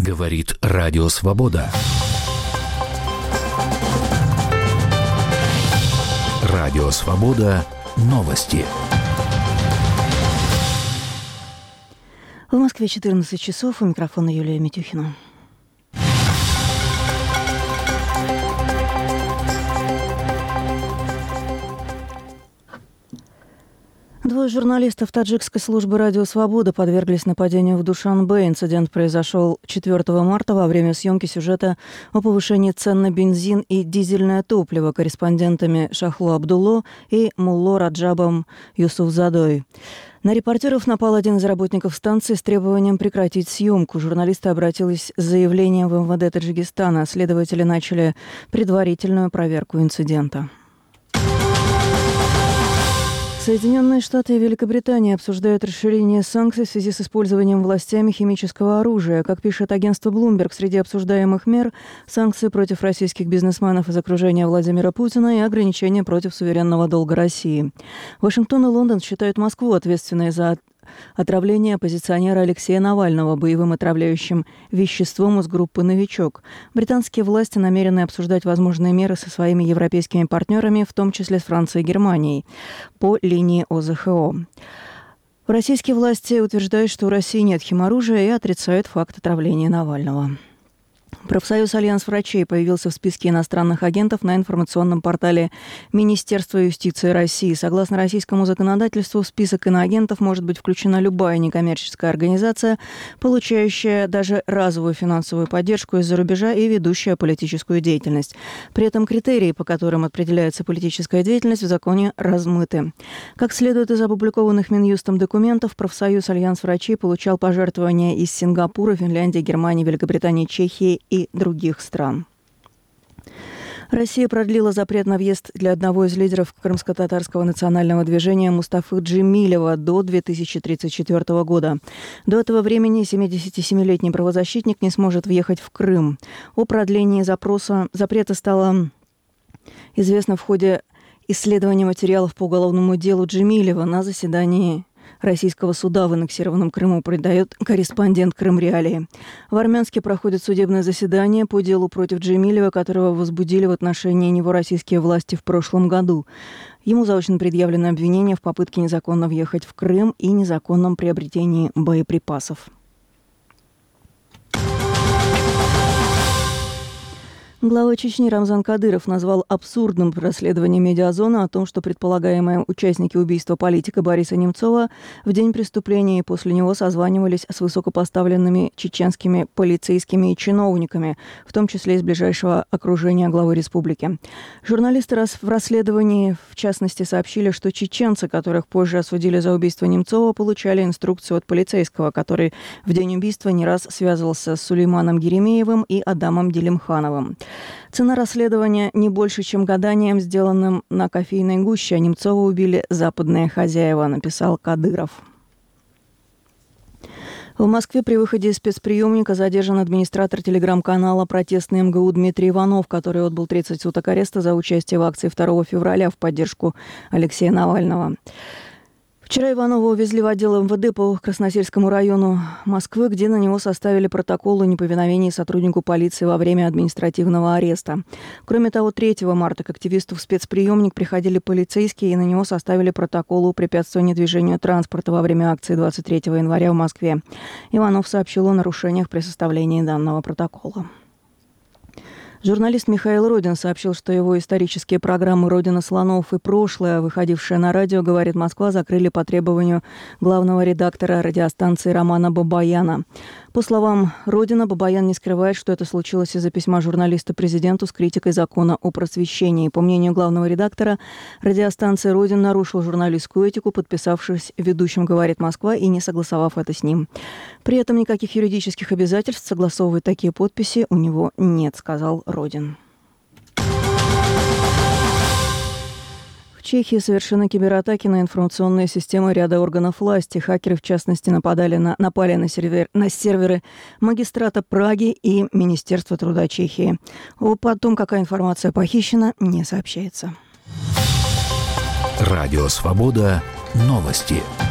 Говорит Радио Свобода. Радио Свобода. Новости. В Москве 14 часов. У микрофона Юлия Митюхина. Двое журналистов таджикской службы «Радио Свобода» подверглись нападению в Душанбе. Инцидент произошел 4 марта во время съемки сюжета о повышении цен на бензин и дизельное топливо корреспондентами Шахло Абдулло и Мулло Раджабом Юсуфзадой. На репортеров напал один из работников станции с требованием прекратить съемку. Журналисты обратились с заявлением в МВД Таджикистана. Следователи начали предварительную проверку инцидента. Соединенные Штаты и Великобритания обсуждают расширение санкций в связи с использованием властями химического оружия. Как пишет агентство Bloomberg, среди обсуждаемых мер – санкции против российских бизнесменов из окружения Владимира Путина и ограничения против суверенного долга России. Вашингтон и Лондон считают Москву ответственной за отравление оппозиционера Алексея Навального боевым отравляющим веществом из группы «Новичок». Британские власти намерены обсуждать возможные меры со своими европейскими партнерами, в том числе с Францией и Германией, по линии ОЗХО. Российские власти утверждают, что у России нет химоружия и отрицают факт отравления Навального. Профсоюз «Альянс врачей» появился в списке иностранных агентов на информационном портале Министерства юстиции России. Согласно российскому законодательству, в список иноагентов может быть включена любая некоммерческая организация, получающая даже разовую финансовую поддержку из-за рубежа и ведущая политическую деятельность. При этом критерии, по которым определяется политическая деятельность, в законе размыты. Как следует из опубликованных Минюстом документов, профсоюз «Альянс врачей» получал пожертвования из Сингапура, Финляндии, Германии, Великобритании, Чехии и других стран. Россия продлила запрет на въезд для одного из лидеров крымско-татарского национального движения Мустафы Джемилева до 2034 года. До этого времени 77-летний правозащитник не сможет въехать в Крым. О продлении запрета стало известно в ходе исследования материалов по уголовному делу Джемилева на заседании российского суда в аннексированном Крыму, передает корреспондент Крым-Реалии. В Армянске проходит судебное заседание по делу против Джемилева, которого возбудили в отношении него российские власти в прошлом году. Ему заочно предъявлено обвинение в попытке незаконно въехать в Крым и незаконном приобретении боеприпасов. Глава Чечни Рамзан Кадыров назвал абсурдным расследование «Медиазона» о том, что предполагаемые участники убийства политика Бориса Немцова в день преступления и после него созванивались с высокопоставленными чеченскими полицейскими и чиновниками, в том числе из ближайшего окружения главы республики. Журналисты в расследовании, в частности, сообщили, что чеченцы, которых позже осудили за убийство Немцова, получали инструкцию от полицейского, который в день убийства не раз связывался с Сулейманом Геремеевым и Адамом Делимхановым. Цена расследования не больше, чем гаданием, сделанным на кофейной гуще, а Немцова убили западные хозяева, написал Кадыров. В Москве при выходе из спецприемника задержан администратор телеграм-канала «Протестный МГУ» Дмитрий Иванов, который отбыл 30 суток ареста за участие в акции 2 февраля в поддержку Алексея Навального. Вчера Иванова увезли в отдел МВД по Красносельскому району Москвы, где на него составили протокол о неповиновении сотруднику полиции во время административного ареста. Кроме того, 3 марта к активисту в спецприемник приходили полицейские и на него составили протокол о препятствовании движению транспорта во время акции 23 января в Москве. Иванов сообщил о нарушениях при составлении данного протокола. Журналист Михаил Родин сообщил, что его исторические программы «Родина слонов» и «Прошлое», выходившие на радио «Говорит Москва», закрыли по требованию главного редактора радиостанции Романа Бабаяна. По словам Родина, Бабаян не скрывает, что это случилось из-за письма журналиста президенту с критикой закона о просвещении. По мнению главного редактора, радиостанция «Родин» нарушил журналистскую этику, подписавшись ведущим «Говорит Москва» и не согласовав это с ним. При этом никаких юридических обязательств согласовывать такие подписи у него нет, сказал Родин. В Чехии совершены кибератаки на информационные системы ряда органов власти. Хакеры, в частности, напали на серверы магистрата Праги и Министерства труда Чехии. О том, какая информация похищена, не сообщается. Радио Свобода. Новости.